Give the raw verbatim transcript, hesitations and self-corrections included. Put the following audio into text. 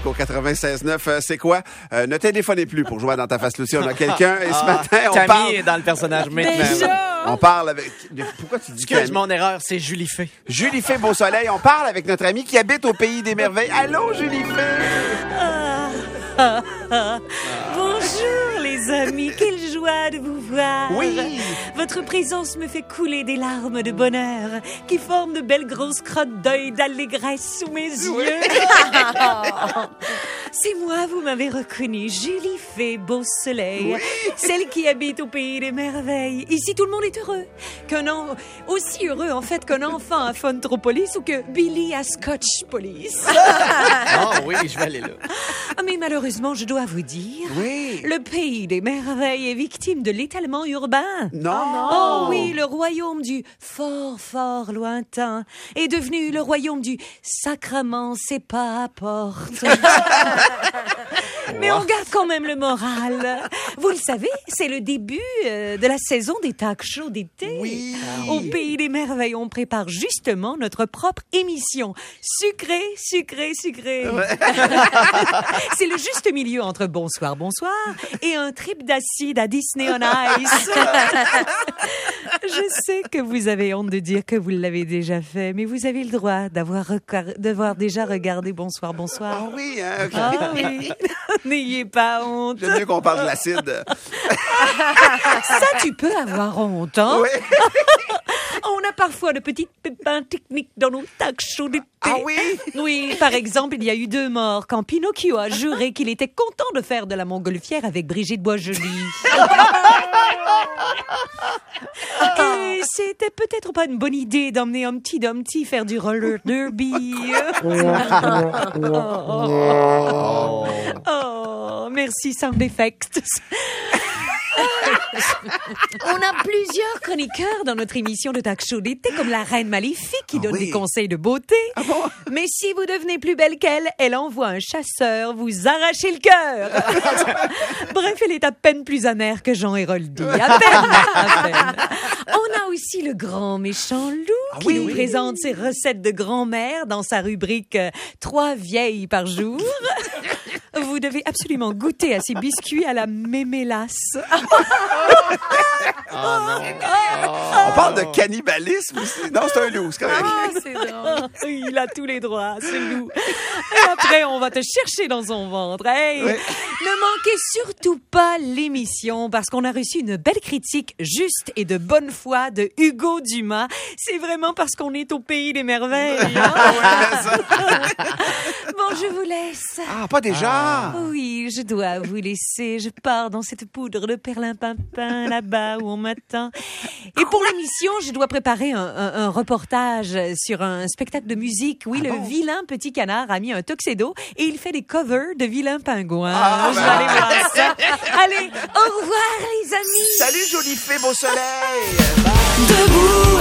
Rock au quatre-vingt-seize neuf. Euh, c'est quoi? Euh, ne téléphonez plus pour jouer dans ta face, Lucie. On a quelqu'un et ce Ah, matin, on Camille parle... est dans le personnage maintenant. Déjà? On parle avec... Pourquoi tu dis Excuse Camille? mon erreur, c'est Julie Fay. Julie Fay Beausoleil. On parle avec notre amie qui habite au Pays des Merveilles. Allô, Julie Fay? Ah, ah, ah. Bonjour les amis, quelle joie de vous voir. Oui. Votre présence me fait couler des larmes de bonheur qui forment de belles grosses crottes d'œil d'allégresse sous mes yeux. C'est moi, vous m'avez reconnue, Julie Fay Beausoleil, Oui. celle qui habite au Pays des Merveilles. Ici, tout le monde est heureux. Qu'un en... Aussi heureux, en fait, qu'un enfant à Funtropolis ou que Billy à Scotch Police. Ah oui, je vais aller là. Ah, mais malheureusement, je dois vous dire, Oui. le Pays des Merveilles est victime de l'étalement urbain. Non. Oh oui, le royaume du fort, fort lointain est devenu le royaume du sacrement c'est pas à porte. Mais on garde quand même le moral. Vous le savez, c'est le début euh, de la saison des talk shows d'été. Oui. Au Pays des Merveilles, on prépare justement notre propre émission. Sucré, sucré, sucré. C'est le juste milieu entre bonsoir, bonsoir et un trip d'acide à Disney on Ice. Je sais que vous avez honte de dire que vous l'avez déjà fait, mais vous avez le droit d'avoir, recar- d'avoir déjà regardé Bonsoir, bonsoir. Ah oui, hein, OK. Ah oui, n'ayez pas honte. J'aime mieux qu'on parle de l'acide. Ça, tu peux avoir honte, hein? Oui. On a parfois de petits pépins techniques dans nos talk shows d'été. Ah oui? Oui, par exemple, il y a eu deux morts quand Pinocchio a juré qu'il était content de faire de la montgolfière avec Brigitte Boisjoli. Et c'était peut-être pas une bonne idée d'emmener Humpty Dumpty faire du roller derby. oh, oh, merci Sound Effects. On a plusieurs chroniqueurs dans notre émission de talk show d'été, comme la Reine Maléfique qui Ah donne oui. des conseils de beauté. Ah bon? Mais si vous devenez plus belle qu'elle, elle envoie un chasseur vous arracher le cœur. Bref, elle est à peine plus amère que Jean Héroldi. À peine, à peine. On a aussi le grand méchant loup Ah qui oui, nous oui. présente ses recettes de grand-mère dans sa rubrique euh, Trois vieilles par jour. Vous devez absolument goûter à ces biscuits à la mémélasse. Oh non. On parle de cannibalisme aussi. Non, c'est un loup, c'est correct. Ah, c'est drôle. Il a tous les droits, ce loup. Et après, on va te chercher dans son ventre. Hey, Oui. ne manquez surtout pas l'émission parce qu'on a reçu une belle critique juste et de bonne foi de Hugo Dumas. C'est vraiment parce qu'on est au Pays des Merveilles. hein? Ah ouais, mais ça. Bon, je vous laisse. Ah, pas déjà. Oui, je dois vous laisser. Je pars dans cette poudre de perlimpinpin là-bas où on m'attend. Et pour l'émission, je dois préparer un, un, un reportage sur un spectacle de musique. Oui, Ah le bon? vilain petit canard a mis un tuxedo et il fait des covers de vilains pingouins. Ah, je vais ben. aller voir ça. Allez, au revoir les amis. Salut, Jolie Fay Beausoleil. Debout